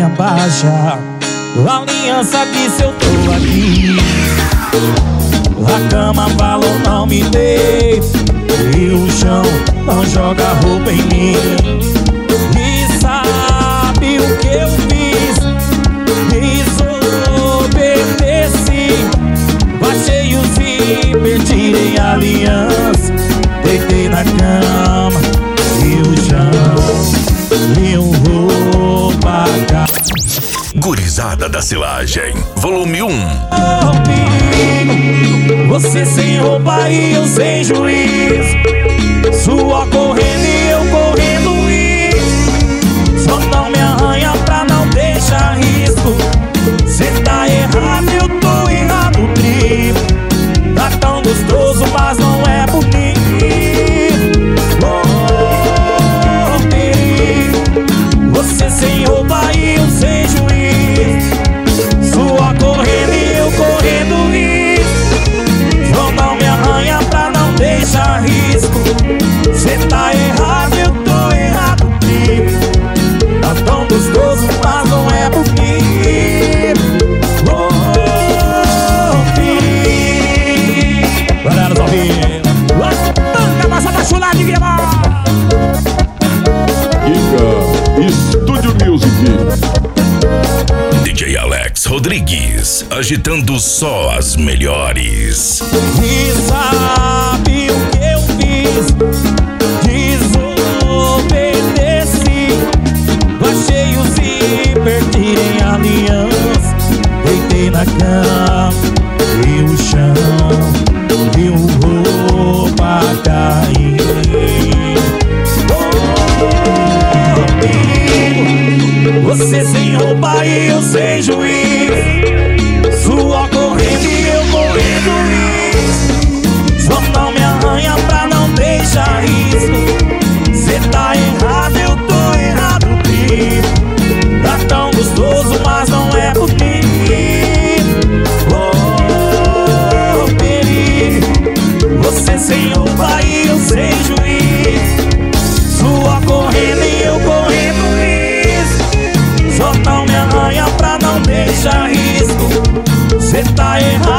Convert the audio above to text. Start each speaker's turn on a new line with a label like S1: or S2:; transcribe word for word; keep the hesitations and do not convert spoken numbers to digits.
S1: baixa. A aliança disse eu tô aqui. A cama falou não me deixe, e o chão não joga roupa em mim. E sabe o que eu fiz? Desobedeci. Baixei o zíper, tirei a aliança, deitei na cama e o chão e o roupa.
S2: Gurizada da Silagem, volume um.
S1: Oh, perigo, você sem roupa e eu sem juízo, sua correndo e eu correndo isso. Só não me arranha pra não deixar risco. Cê tá errado, eu tô errado, tribo. Tá tão gostoso, mas não é bonito. Oh, perigo, você sem roupa e eu sem juízo, sua correndo e eu correndo isso. Só não me arranha pra não deixar risco. Cê tá errado, eu tô errado, tribo. Tá tão gostoso, mas não é bonito. Oh, perigo. Galera, só vindo. Tanta massa da chulada de Guiabá.
S3: Giga Estúdio Music.
S2: D J Alex Rodrigues, agitando só as melhores.
S1: E sabe o que eu fiz? Desobedeci. Baixei o zíper, tirei a aliança, deitei na cama e o chão e o roupa cair. Oh, perigo, você sem roupa e eu sem juízo, sua correndo e eu correndo isso. Só não me arranha pra não deixar risco. Cê tá errado, eu tô errado, tribo. Tá tão gostoso, mas não é bonito. Oh, perigo, você sem roupa e eu sem juízo, sua correndo e eu correndo isso. Só não me arranha pra não deixar risco. Cê tá errado.